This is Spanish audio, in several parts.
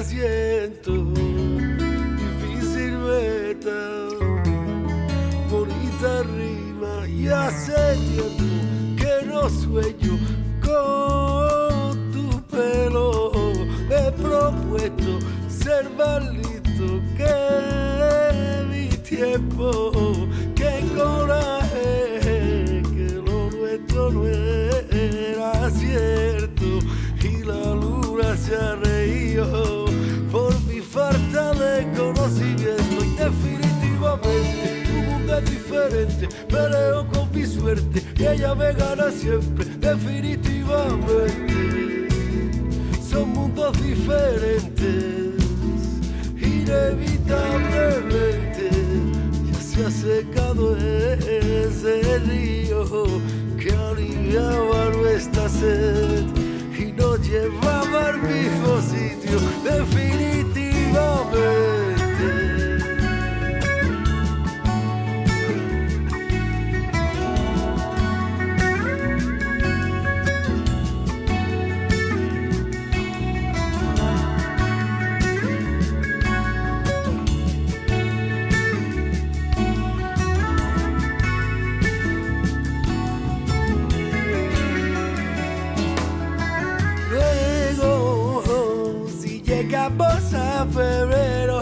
siento, difícil meta, bonita rima, y hace tiempo que no sueño con tu pelo. Me he propuesto ser más listo que mi tiempo, que coraje, que lo nuestro no era cierto, y la luna se ha reído por mi falta de conocimiento. Y definitivamente tu mundo es diferente, peleo con mi suerte y ella me gana siempre. Definitivamente son mundos diferentes, inevitablemente ya se ha secado ese río que aliviaba nuestra sed y nos llevaba al mismo sitio. Definitivamente. Llegamos a febrero,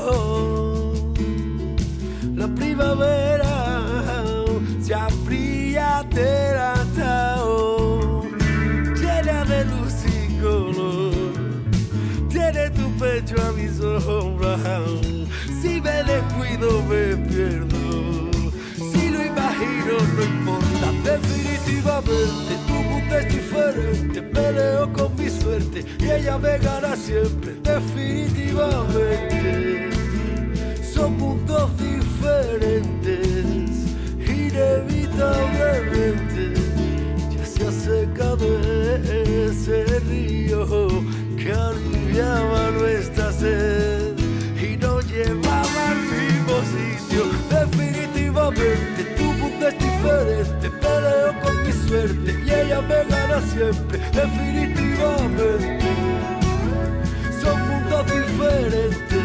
la primavera se habría adelantado, llena de luz y color, tiene tu pecho a mi sombra. Si me descuido me pierdo, si lo imagino no importa. Definitivamente tu mundo es diferente, peleo con mi suerte y ella me gana siempre. Definitivamente son mundos diferentes, inevitablemente ya se ha secado ese río que aliviaba nuestra sed y nos llevaba al mismo sitio. Definitivamente tu mundo es diferente, peleo con mi suerte y ella me gana siempre. Definitivamente son mundos diferentes,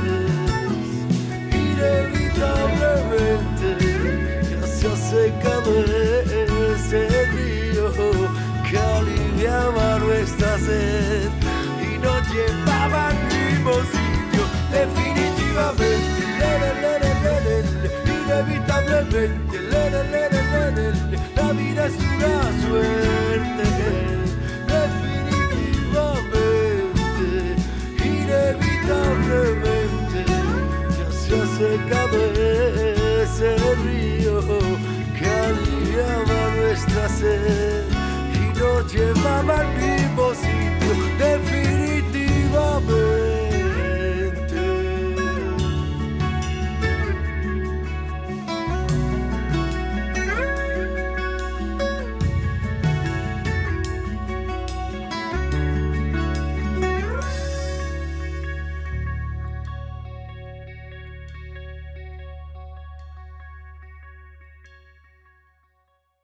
inevitablemente ya se ha secado ese río que aliviaba nuestra sed y nos llevaba al mismo sitio. Definitivamente, inevitablemente, la vida es una suerte. Definitivamente, inevitablemente ya se ha secado ese río que aliviaba nuestra sed y nos llevaba al mismo sitio.